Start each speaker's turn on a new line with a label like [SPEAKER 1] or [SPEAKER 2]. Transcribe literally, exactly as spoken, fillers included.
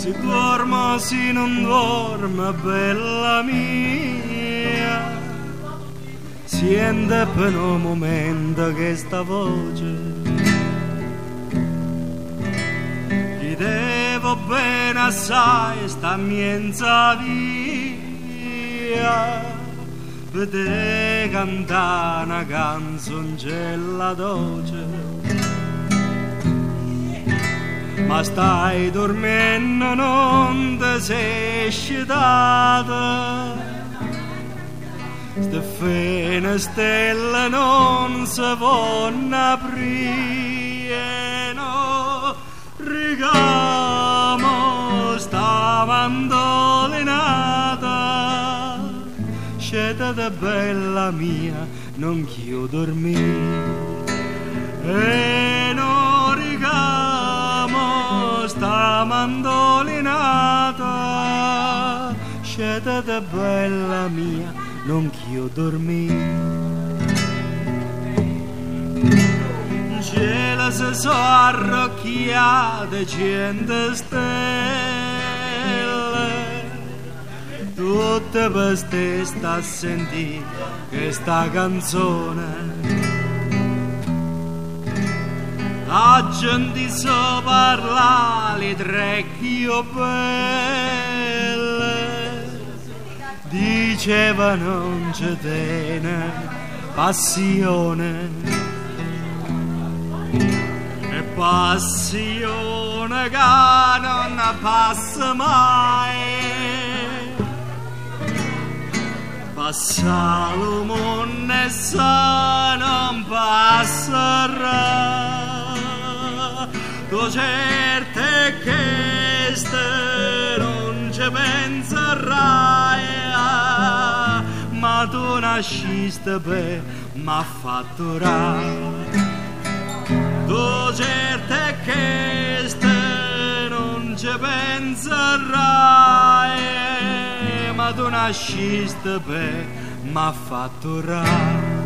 [SPEAKER 1] si dorma, si non dorme, bella mia, sente per un momento che sta voce gli devo bene assai, sta mienza via, vede cantare una canzoncella dolce. Ma stai dormendo, non ti sei scitata, ste fine stelle non si vanno aprire, no, rigamo sta mandolinata, scetete bella mia, non ch'io dormire, e no rigamo sta mandolinata, scetete bella mia, non ch'io dormì. Cielo se so arrocchiate cento stelle, tutte per te sta a sentire questa canzone. La gente so parlare tre ch'io belle, diceva non c'è tene passione, e passione che non passa mai, passa l'uomo e sa non passerà. Tu certe che ste non ci penserai, ma tu nasciste per m'ha fatto ra. Tu certe che ste non ci penserai, ma tu nasciste per m'ha fatto ra.